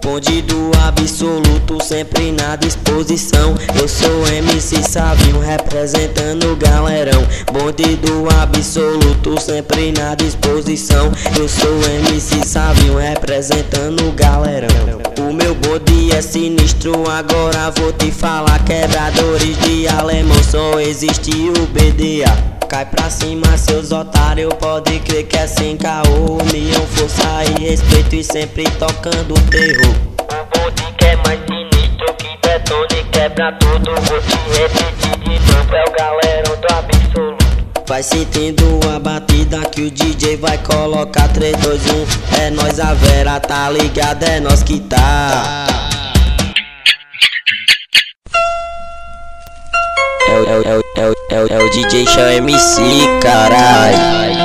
bonde do absoluto, sempre na disposição. Eu sou MC Savinho, representando o galerão. Bonde do absoluto, sempre na disposição. Eu sou MC Savinho, representando o galerão. O meu bonde é sinistro, agora vou te falar. Quebradores de alemão, só existe o BDA. Cai pra cima, seus otários, pode crer que é sem caô. União, força e respeito e sempre tocando terror. O bonde que é mais sinistro, que detona e quebra tudo. Vou te repetir de novo, é o galerão do absoluto. Vai sentindo a batida que o DJ vai colocar 3, 2, 1. É nós a Vera, tá ligado? É nós que tá. É o DJ Chão MC, carai.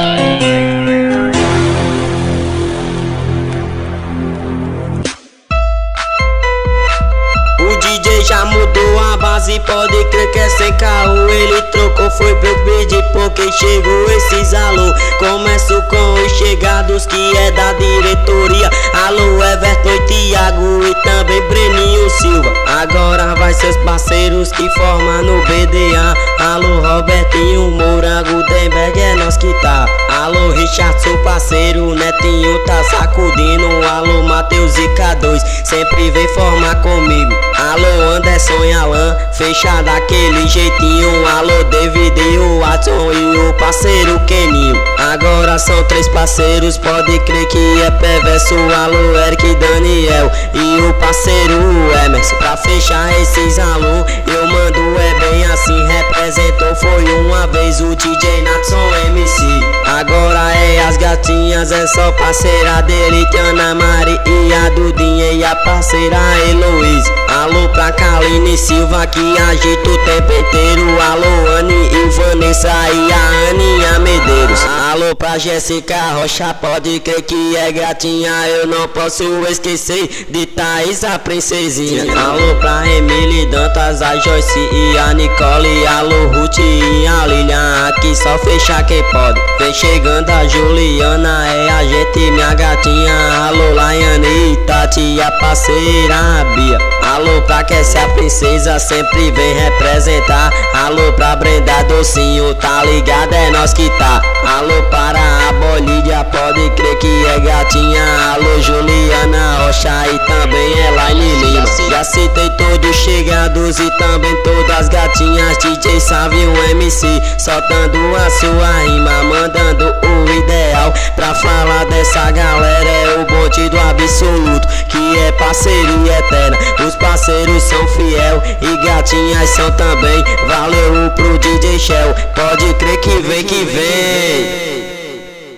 O DJ já mudou a base, pode crer que é sem caô. Ele trocou, foi pro pedir porque chegou esses alô. Começo com os chegados que é da diretoria. Alô Everton e Thiago e também Breninho Silva. Agora vai seus parceiros que formam no BDA. Alô Robertinho Moura, Gutenberg é nós que tá. Alô Richard, seu parceiro, Netinho tá sacudindo. Alô Matheus e K2, sempre vem formar comigo. Alô Anderson e Alan, fecha daquele jeitinho. Alô David e o Watson e o parceiro Keninho. Agora são 3 parceiros, pode crer que é perverso. Alô Eric e Daniel e o parceiro Emerson. Pra fechar esses alô, eu mando é bem assim. Representou foi uma vez o DJ Natson MC. Agora é as gatinhas, é só parceira dele, Ana Mari e a Dudinha e a parceira Heloísa. Alô pra Kaline Silva que agita o tempo inteiro. Alô Anne e Vanessa e a Aninha Medeiros. Alô pra Jéssica Rocha, pode crer que é gatinha. Eu não posso esquecer de Thaís, a princesinha. Alô pra Emily Dantas, a Joyce e a Nicole. Alô Ruth e a Lilian, aqui só fecha quem pode. Vem chegando a Juliana, é a gente, minha gatinha. Alô Laiane e Tati, a parceira Bia. Alô pra Kessia, a princesa, sempre vem representar. Alô pra Brenda Docinho, tá ligado? É nós que tá. Alô para a Bolívia, pode crer que é gatinha. Alô Juliana Rocha e também é Laine Lima. Já citei todos chegados e também todas as gatinhas. DJ Savinho MC, soltando a sua rima, mandando o ideal. Pra falar dessa galera é o bonde do absoluto, que é parceria eterna. Os parceiros são fiel e gatinhas são também. Valeu pro DJ Shell, pode crer que vem que vem.